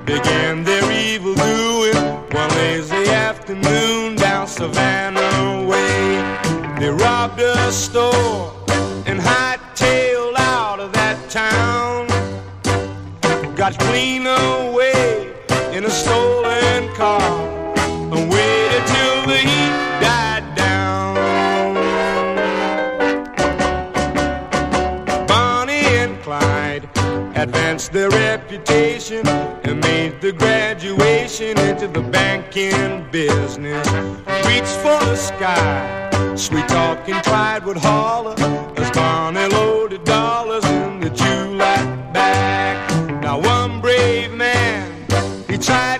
began their evil doing one lazy afternoon down Savannah Way. They robbed a store and hightailed out of that town. Got clean away in a stolen car and waited till the heat died down. Bonnie and Clyde advanced their reputation and made the graduation into the banking business. Reached for the sky, sweet talking Clyde would holler as Bonnie loaded dollars in the July bag. Now one brave man, he tried